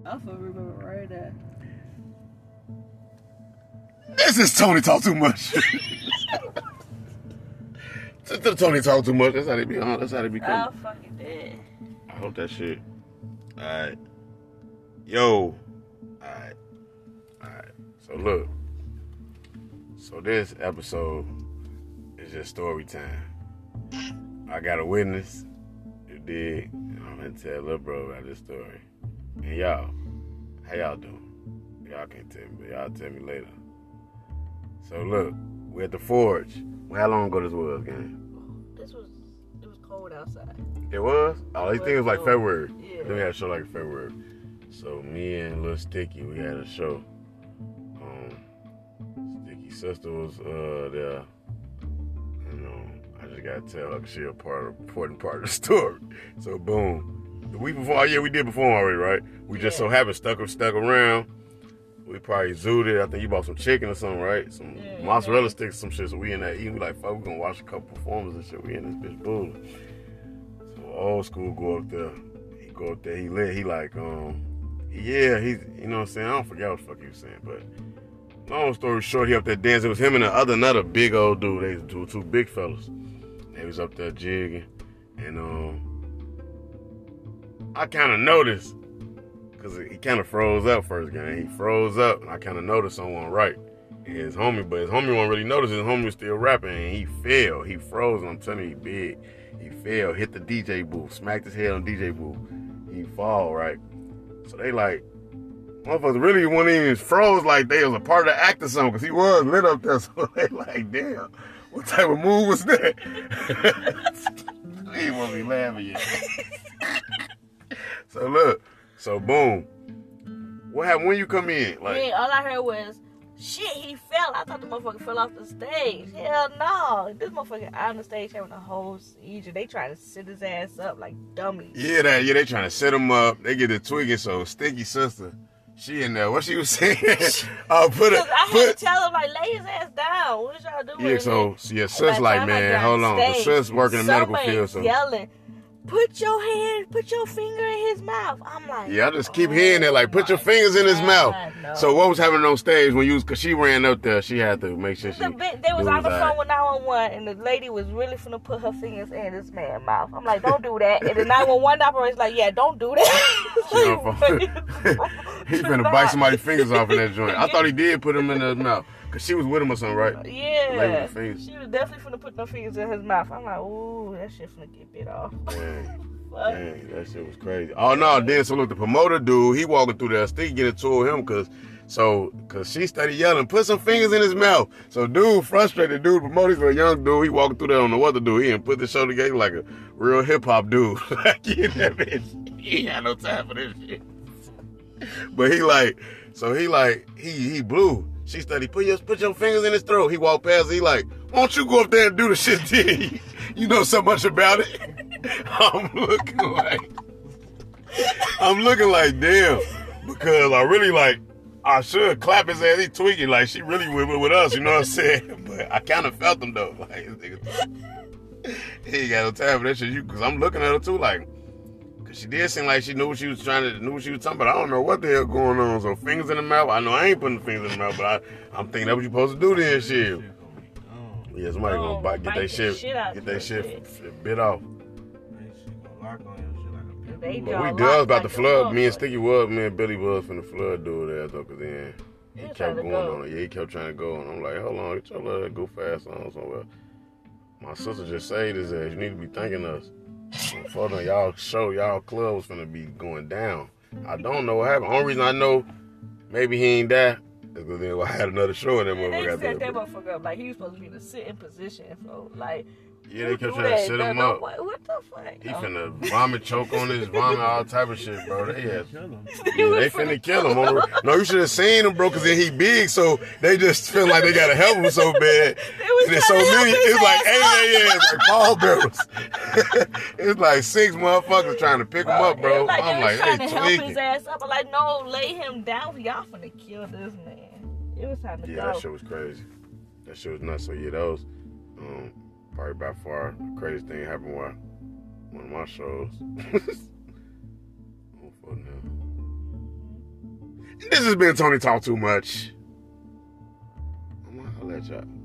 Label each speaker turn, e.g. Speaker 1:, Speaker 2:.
Speaker 1: I feel remember right there.
Speaker 2: This is Tony talk too much. Tony talk too much. That's how they be on. That's how they be coming.
Speaker 1: Oh, fucking dead.
Speaker 2: I hope that shit. Alright. Yo. Alright. So look. So this episode is just story time. I got a witness. You dig? I'm gonna tell little bro about this story. And y'all, how y'all doing? Y'all can't tell me, but y'all tell me later. So look, we're at the Forge. Well, how long ago this was, gang?
Speaker 1: It was cold outside.
Speaker 2: It was? Oh, they think it was like February.
Speaker 1: Yeah.
Speaker 2: Then we had a show like February. So me and Lil Sticky, we had a show. Sticky's sister was there. I just gotta tell her she important part of the story. So boom. The week before, we did perform already, right? We just so happened stuck around. We probably zooed it. I think you bought some chicken or something, right? Some mozzarella sticks, some shit. So we in there eating. We like, fuck, we gonna watch a couple performances and shit. We in this bitch booing. So old school go up there. He go up there. He lit. He like, he's, you know what I'm saying? I don't forget what the fuck he was saying, but long story short, he up there dancing. It was him and another big old dude. They were two big fellas. They was up there jigging, and I kind of noticed. Because he kind of froze up first, gang. He froze up, and I kind of noticed someone right. His homie, but his homie won't really notice. His homie was still rapping, and he fell. He froze, and I'm telling you, he big. He fell, hit the DJ booth, smacked his head on the DJ booth. He fall, right? So they like, motherfuckers really wasn't even froze like they was a part of the act or something, because he was lit up there. So they like, damn, what type of move was that? He won't be laughing yet. So look. So boom. What happened when you come in? Like,
Speaker 1: man, all I heard was, shit, he fell. I thought the motherfucker fell off the stage. Hell no. This motherfucker out on the stage having a whole seizure. They trying to sit his ass up like dummies.
Speaker 2: Yeah, they trying to set him up. They get the tweaking. So Sticky sister, she in there. What she was saying? I had
Speaker 1: to tell him, like, lay his ass down. What is y'all doing?
Speaker 2: Yeah, so sis like, man, hold on. The sis working in the medical field. So
Speaker 1: yelling, put your finger in his mouth. I'm like,
Speaker 2: yeah, I just keep hearing it, like, put your fingers in his mouth.
Speaker 1: No.
Speaker 2: So what was happening on stage when because she ran up there, she had to make sure
Speaker 1: they was on the phone with 911, and the lady was really finna put her fingers in this man's mouth. I'm like, don't do that. And the 911 operator's like, yeah, don't do that.
Speaker 2: He finna bite somebody's fingers off in that joint. I thought he did put them in his mouth. Because she was with him or something, right?
Speaker 1: Yeah. She was definitely finna put them fingers in his mouth. I'm like, ooh, that shit finna get bit off.
Speaker 2: Dang, that shit was crazy. Oh, no, then, so look, the promoter dude, he walking through there, still getting to him, because she started yelling, put some fingers in his mouth. So dude, frustrated dude, promoter's a young dude, he walking through there on the other dude, he didn't put the show together like a real hip-hop dude. Like, that bitch, he ain't had no time for this shit. But he blew. She studied, put your fingers in his throat. He walked past, he like, why don't you go up there and do the shit, then? You know so much about it. I'm looking like, damn. Because I really I should clap his ass, he tweaking, like, she really with us, you know what I'm saying? But I kind of felt him, though. Like, he ain't got no time for that shit. Because I'm looking at her, too, like, because she did seem like she knew what she was talking about. I don't know what the hell going on. So fingers in the mouth. I know I ain't putting the fingers in the mouth, but I'm thinking that's what you supposed to do then, shit. Yeah, somebody gonna get that shit bit off. But we was about to flood. Me and Billy was finna flood dude there though, cause then he kept going on it. Yeah, he kept trying to go, and I'm like, hold on, get your let go fast on somewhere. My sister just saved his ass. You need to be thanking us. Fuck on y'all club was finna be going down. I don't know what happened. Only reason I know maybe he ain't died is because then I had another show and that motherfucker.
Speaker 1: They set that motherfucker up like he was supposed to be in a sitting position, so like.
Speaker 2: Yeah, they kept trying to set him up.
Speaker 1: What the fuck?
Speaker 2: He finna vomit, choke on his vomit, all type of shit, bro. They finna kill him. No, you should have seen him, bro, because then he big, so they just feel like they gotta help him so bad. And there's so many, it's like 8 a.m., it's like Paul Bearers. It's like 6 motherfuckers trying to pick him up, bro.
Speaker 1: Like
Speaker 2: I'm like,
Speaker 1: trying to help his ass up. I'm like, no, lay him down. Y'all finna kill this man. It was time to go.
Speaker 2: Yeah, that shit was crazy. That shit was nuts. So yeah, that was probably by far the craziest thing happened while one of my shows. This has been Tony Talk Too Much. I'll let y'all.